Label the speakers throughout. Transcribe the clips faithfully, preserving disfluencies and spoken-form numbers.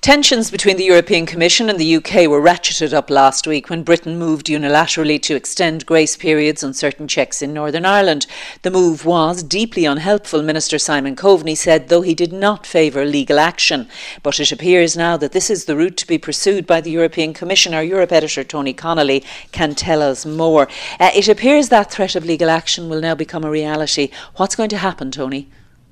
Speaker 1: Tensions between the European Commission and the U K were ratcheted up last week when Britain moved unilaterally to extend grace periods on certain checks in Northern Ireland. The move was deeply unhelpful, Minister Simon Coveney said, though he did not favour legal action. But it appears now that this is the route to be pursued by the European Commission. Our Europe editor Tony Connolly can tell us more. Uh, it appears that threat of legal action will now become a reality. What's going to happen, Tony?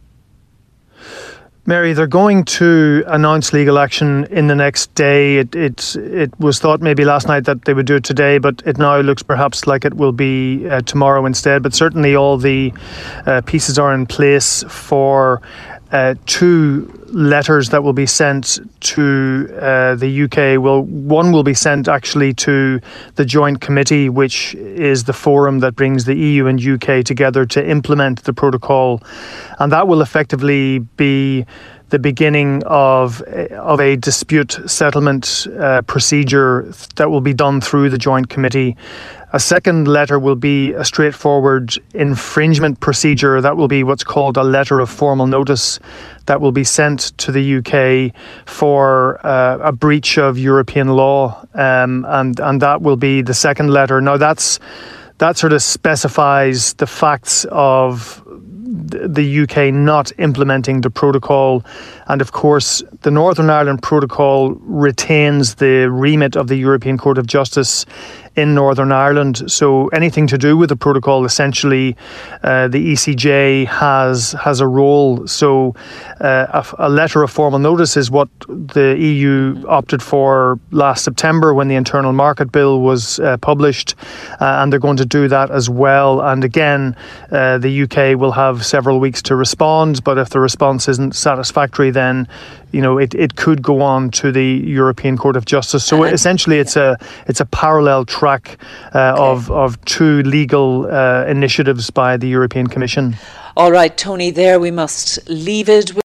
Speaker 2: Mary, they're going to announce legal action in the next day. It, it it was thought maybe last night that they would do it today, but it now looks perhaps like it will be uh, tomorrow instead. But certainly all the uh, pieces are in place for uh, two letters that will be sent to uh, the U K. Well, one will be sent actually to the Joint Committee, which is the forum that brings the E U and U K together to implement the protocol. And that will effectively be the beginning of of a dispute settlement uh, procedure that will be done through the Joint Committee. A second letter will be a straightforward infringement procedure. That will be what's called a letter of formal notice that will be sent to the U K for uh, a breach of European law, um, and and that will be the second letter. Now that's that sort of specifies the facts of the U K not implementing the protocol. And of course, the Northern Ireland Protocol retains the remit of the European Court of Justice in Northern Ireland. So anything to do with the protocol, essentially, uh, the E C J has has a role. So uh, a, a letter of formal notice is what the E U opted for last September when the Internal Market Bill was uh, published, uh, and they're going to do that as well. And again, uh, the U K will have several weeks to respond, but if the response isn't satisfactory, then you know it, it could go on to the European Court of Justice. So uh, essentially, it's a it's a parallel track uh, okay. of of two legal uh, initiatives by the European Commission.
Speaker 1: All right, Tony. There we must leave it.